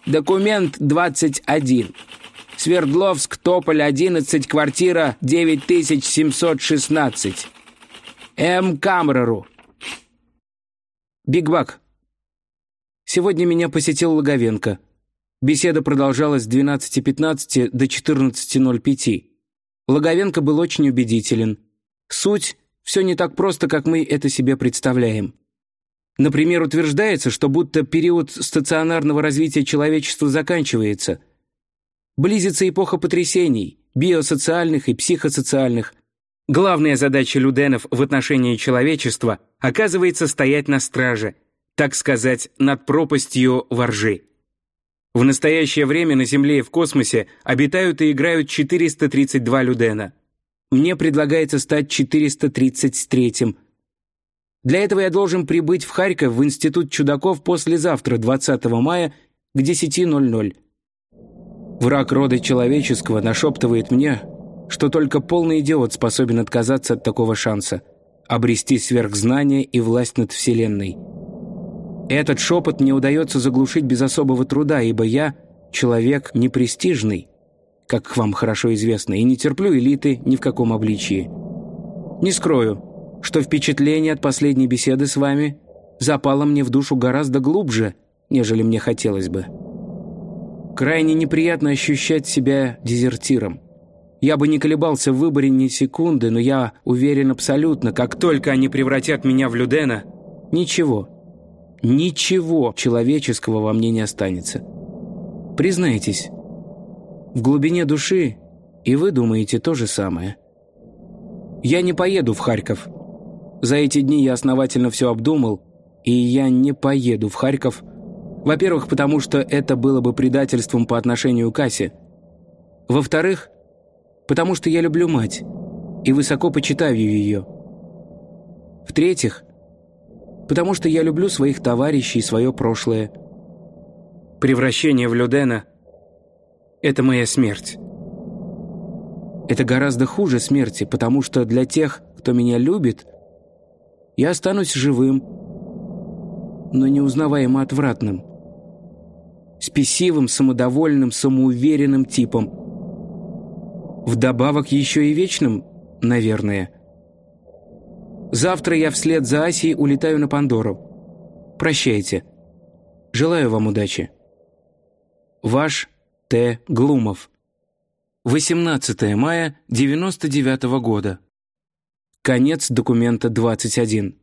Документ 21. Свердловск, Тополь, 11, квартира 9716. М. Камереру. Биг-Бак. Сегодня меня посетил Логовенко. Беседа продолжалась с 12:15 до 14:05. Логовенко был очень убедителен. Суть – все не так просто, как мы это себе представляем. Например, утверждается, что будто период стационарного развития человечества заканчивается. Близится эпоха потрясений, биосоциальных и психосоциальных. Главная задача Люденов в отношении человечества оказывается стоять на страже, так сказать, над пропастью воржи. В настоящее время на Земле и в космосе обитают и играют 432 Людена. Мне предлагается стать 433-м. Для этого я должен прибыть в Харьков в Институт чудаков послезавтра, 20 мая, к 10:00. Враг рода человеческого нашептывает мне, что только полный идиот способен отказаться от такого шанса – обрести сверхзнание и власть над Вселенной. Этот шепот мне удается заглушить без особого труда, ибо я – человек непрестижный, как вам хорошо известно, и не терплю элиты ни в каком обличии. Не скрою, что впечатление от последней беседы с вами запало мне в душу гораздо глубже, нежели мне хотелось бы. Крайне неприятно ощущать себя дезертиром. Я бы не колебался в выборе ни секунды, но я уверен абсолютно, как только они превратят меня в Людена, ничего человеческого во мне не останется. Признайтесь, в глубине души и вы думаете то же самое. Я не поеду в Харьков. За эти дни я основательно все обдумал, и я не поеду в Харьков. Во-первых, потому что это было бы предательством по отношению к Асе. Во-вторых, потому что я люблю мать и высоко почитаю ее. В-третьих, потому что я люблю своих товарищей и свое прошлое. Превращение в Людена – это моя смерть. Это гораздо хуже смерти, потому что для тех, кто меня любит, я останусь живым, но неузнаваемо отвратным, спесивым, самодовольным, самоуверенным типом. Вдобавок еще и вечным, наверное. Завтра я вслед за Асей улетаю на Пандору. Прощайте. Желаю вам удачи. Ваш Т. Глумов. 18 мая 99 года. Конец документа 21.